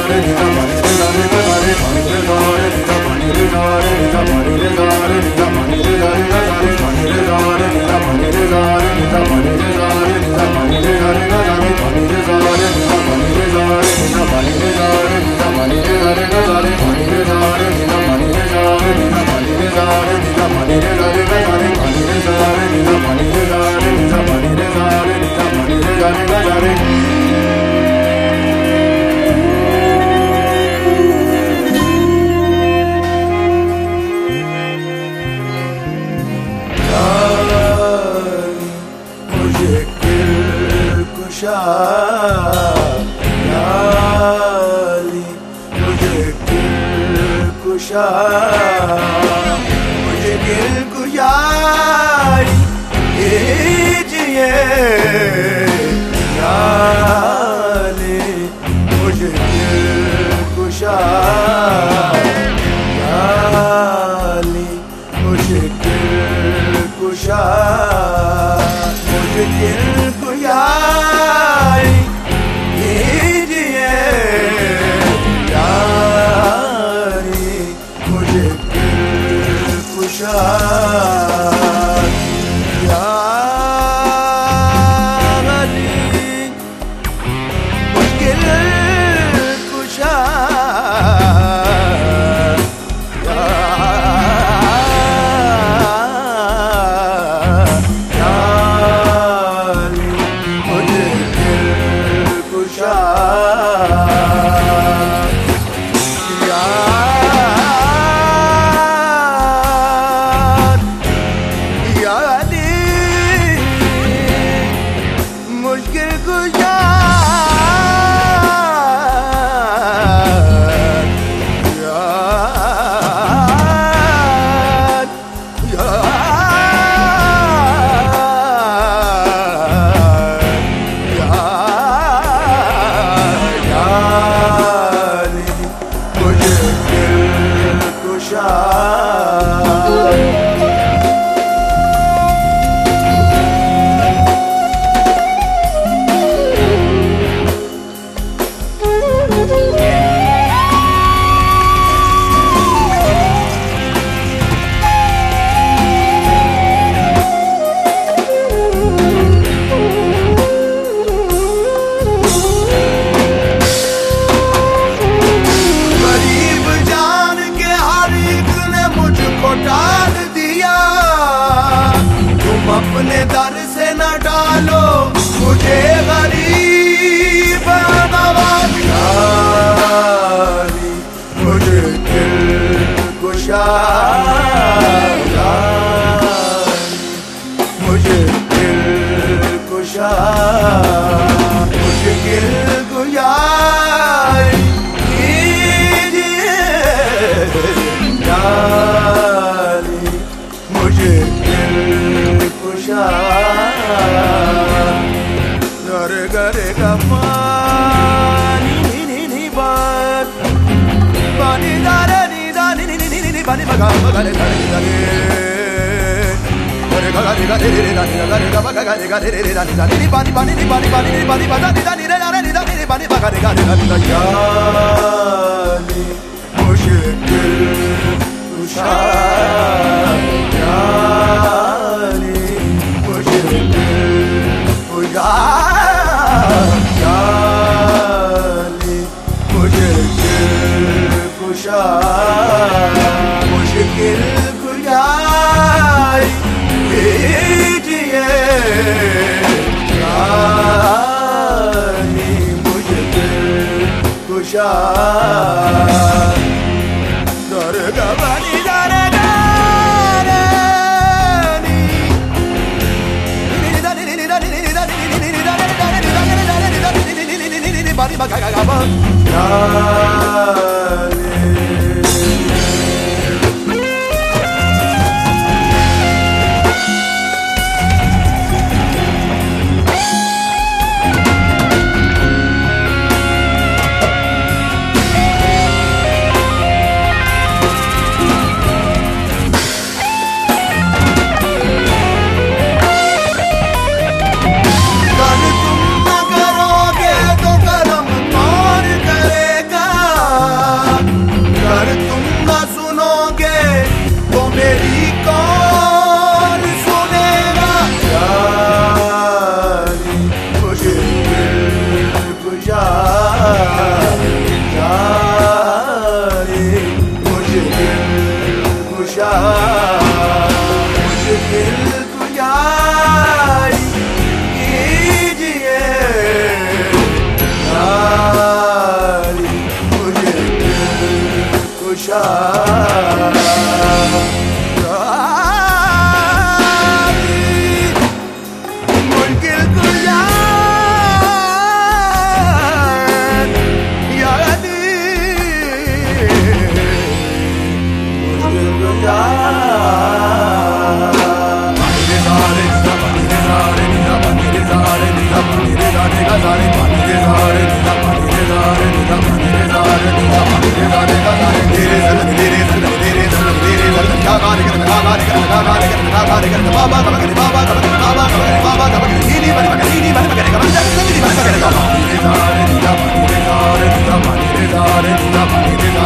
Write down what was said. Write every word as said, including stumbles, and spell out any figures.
याली मुझे दिल कुशा मुझे दिल कुशाई कीजिए याली मुझे दिल कुशा याली मुझे दिल कुशा मुझे दिल कुशाई कीजिए यारी मुझे दिल कुशा यारी मुश्किल कुशा अपने दर से न डालो मुझे गरीब नवाज़ी मुझे दिल कुशा मुझे दिल कुशा मुझे दिल कुशा कीजिए मुझे गरे गरे गमानी नी नी बार पानी दारे नी दानी नी नी नी पानी बगा गरे गरे गरे गरे गरे गरे रे दानी गरे गरे गरे गरे रे दानी दानी पानी पानी नी पानी पानी नी पानी बगा नी दानी रे रे नी दानी पानी बगा रे गरे गरे यानी मुझे दिल कुशा याली मुझे दिल कुशा मुश्किल कुशाई कीजिए याली मुझे दिल कुशा दर गवानी दर bani bagagaba Baba